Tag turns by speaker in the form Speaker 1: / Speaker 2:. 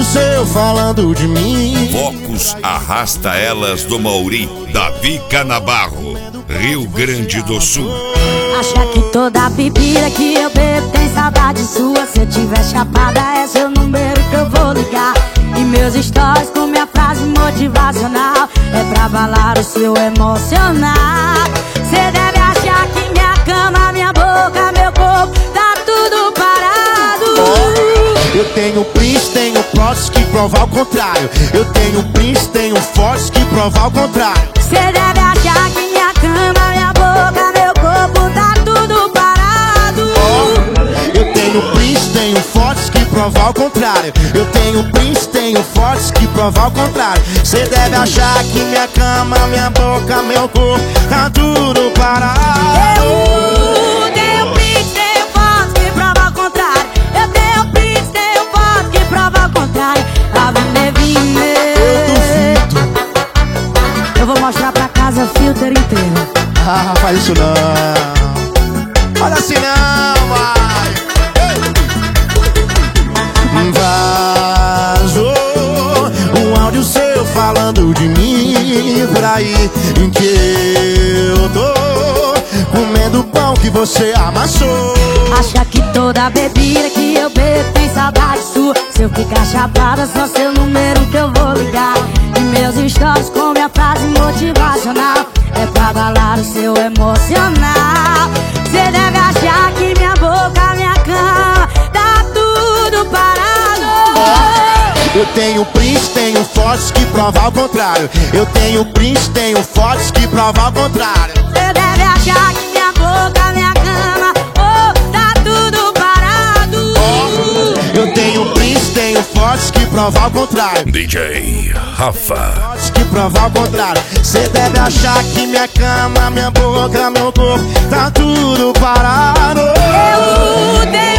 Speaker 1: seu falando de mim.
Speaker 2: Focus Arrasta Elas do Mauri, Davi Canabarro, Rio Grande do Sul.
Speaker 3: Acha que toda bebida que eu bebo tem saudade sua? Se eu tiver chapada é seu número que eu vou ligar. E meus stories com minha frase motivacional é pra abalar o seu emocional. Cê deve achar que minha cama, minha boca, meu corpo tá tudo parado.
Speaker 1: Eu tenho prints, tenho plots que provar o contrário. Eu tenho prints, tenho fotos que provar o contrário.
Speaker 3: Cê deve achar que minha cama, minha boca, meu corpo tá tudo parado.
Speaker 1: Eu tenho prints, tenho fotos que provar o contrário. Eu tenho prints, tenho fotos que provar o contrário. Cê deve achar que minha cama, minha boca, meu corpo tá tudo parado.
Speaker 3: Eu tenho prints, tenho fotos que provam o contrário. Eu tenho prints, tenho fotos que provam o contrário.
Speaker 1: Eu duvido.
Speaker 3: Eu vou mostrar pra casa filter inteiro.
Speaker 1: Ah, faz isso não. Olha assim não, vai. Vazou um áudio seu falando de mim por aí, em que eu tô comendo pão que você amassou.
Speaker 3: Acha que toda bebida que eu bebo tem saudade sua? Se eu ficar chapada, só seu número que eu vou ligar. E meus stories com minha frase motivacional é pra abalar o seu emocional. Cê deve achar que minha boca, minha cama tá tudo parado.
Speaker 1: Eu tenho prints, tenho fotos que provar o contrário. Eu tenho prints, tenho fotos que provar o contrário.
Speaker 3: Cê deve achar que minha boca, minha cama, oh, tá tudo parado.
Speaker 1: Eu tenho prints, tenho fotos que provar o contrário.
Speaker 2: DJ Rafa.
Speaker 1: Fotos que provar o contrário. Cê deve achar que minha cama, minha boca, meu corpo tá tudo parado.
Speaker 3: Eu tenho